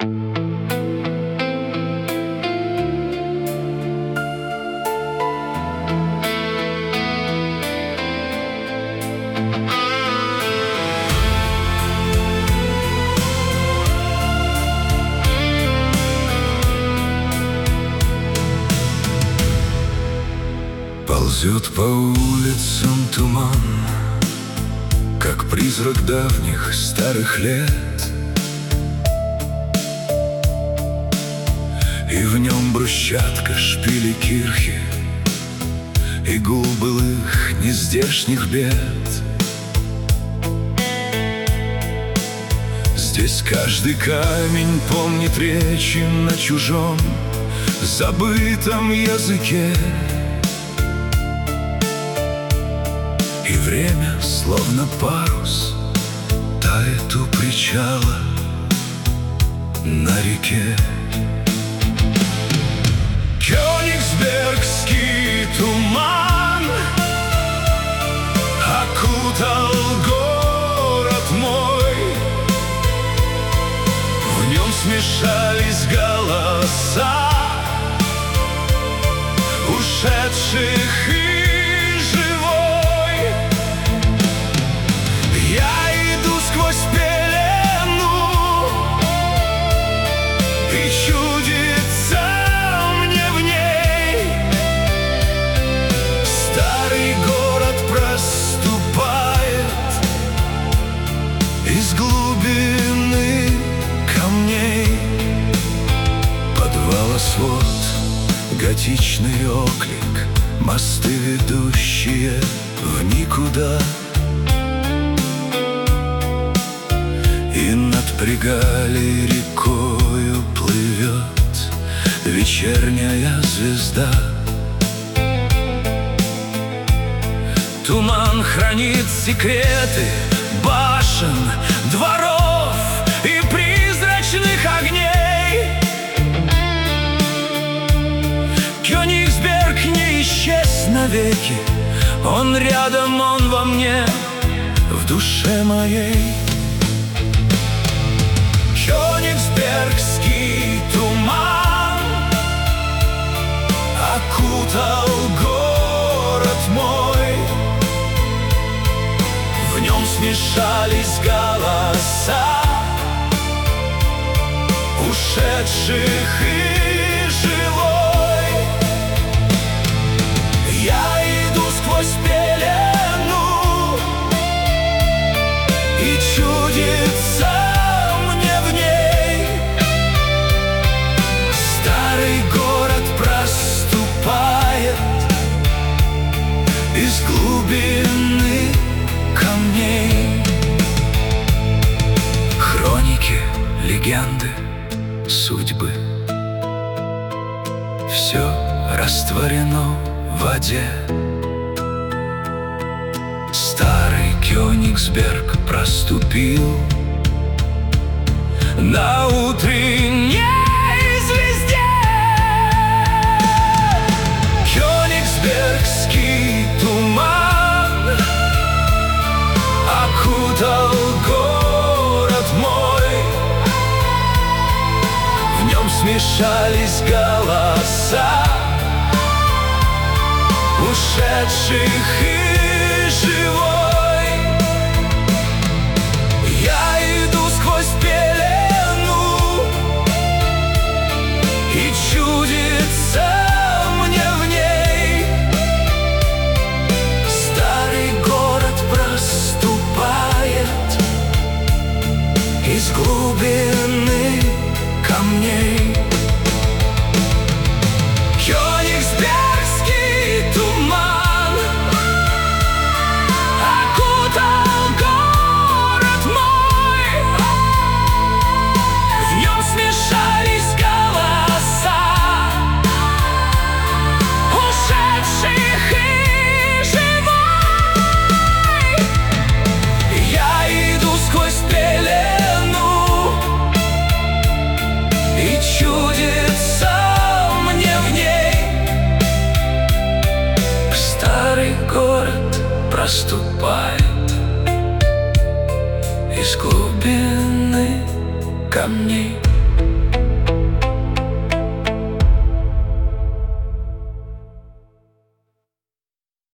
Ползет по улицам туман, как призрак давних старых лет, и в нем брусчатка, шпили, кирхи и гул былых нездешних бед. Здесь каждый камень помнит речи на чужом, забытом языке. И время, словно парус, тает у причала на реке. Кёнигсбергский туман окутал город мой. В нем смешались голоса ушедших и живой. Я иду сквозь пелену, и чудится мне в ней. Старый город проступает из глубины камней. Подвала свод, готичный оклик, мосты, ведущие в никуда. И над Пригалей рекою плывет вечерняя звезда. Туман хранит секреты башен, дворов и призрачных огней. Кёнигсберг не исчез навеки, он рядом, он во мне, в душе моей. Кёнигсбергский туман окутал город мой. В нем смешались голоса ушедших и живой. Я иду сквозь пелену, и чудится мне в ней. Старый город проступает из глубины камней. Хроники, легенды, судьбы — все растворено в воде. Старый Кёнигсберг проступил на утренней звезде. Кёнигсбергский туман окутал город мой. В нем смешались голоса ушедших и живой. Я иду сквозь пелену, и чудится мне в ней. Старый город проступает из глубины камней. Кёнигсбергский туман окутал город мой. В нем смешались голоса ушедших и живой. Я иду сквозь пелену, и чудится мне в ней. Старый город проступает из глубины камней.